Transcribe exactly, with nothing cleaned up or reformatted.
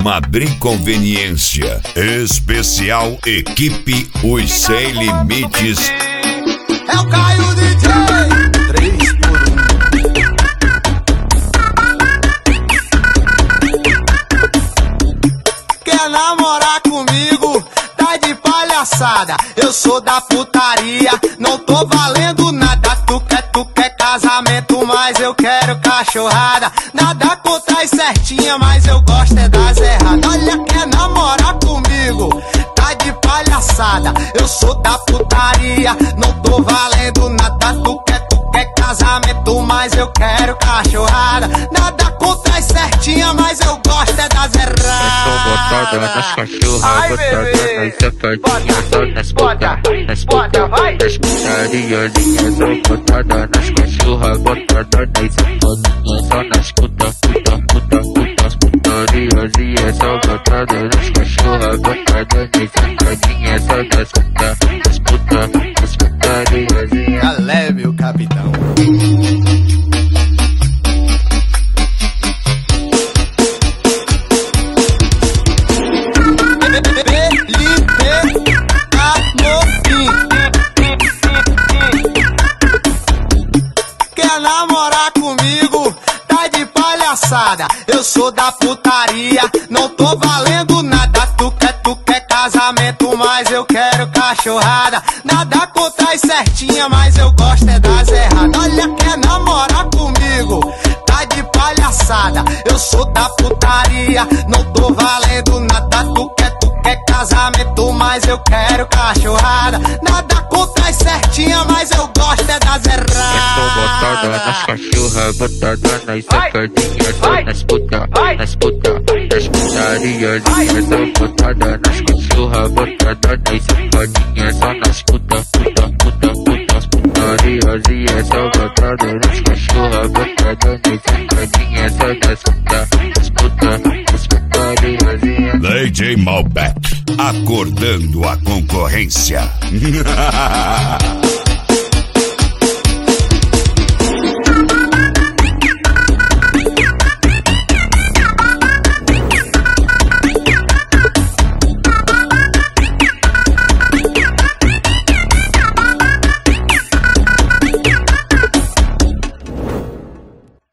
Madrid Conveniência. Especial Equipe Os Sem Limites. É o Caio D J. três por um. Quer namorar comigo? Tá de palhaçada. Eu sou da putaria, não tô valendo nada. Tu quer, tu quer casamento, mas eu quero cachorrada. Nada contra as certinhas, mas eu gosto é das erradas. Olha, quer namorar comigo? Tá de palhaçada. Eu sou da putaria, não tô valendo nada. Tu quer, tu quer casamento, mas eu quero cachorrada. Nada contra as certinhas, mas eu gosto é das erradas. Eu tô botada nas cachorras, botada nas safadinhas, só nas puta, nas puta, nas putariazinhas. Sou botada nas cachorras, botada nas safadinhas, só nas puta, puta, puta, puta, putariazinhas. Sou botada nas cachorras, botada nas safadinhas, só nas puta, nas puta, nas putariazinhas. Galé, meu capitão. Quer namorar comigo? Tá de palhaçada. Eu sou da putaria, não tô valendo nada. Tu quer, tu quer casamento, mas eu quero cachorrada. Nada contra as certinhas, mas eu gosto é das erradas. Olha, quer namorar comigo? Tá de palhaçada. Eu sou da putaria, não tô valendo nada. Tu quer, tu quer casamento, mas eu quero cachorrada. Nada contra as certinhas, mas eu gosto é das erradas. Eu tô botada nas cachorras, botada nas safadinhas, só nas puta, nas puta, nas putariazinhas. Sou botada nas cachorras, botada nas safadinhas, só nas puta, puta, puta, puta, putariazinhas. Sou botada nas cachorras, botada nas safadinhas, só nas puta, nas puta, nas putariazinhas. D J Malbec, acordando a concorrência.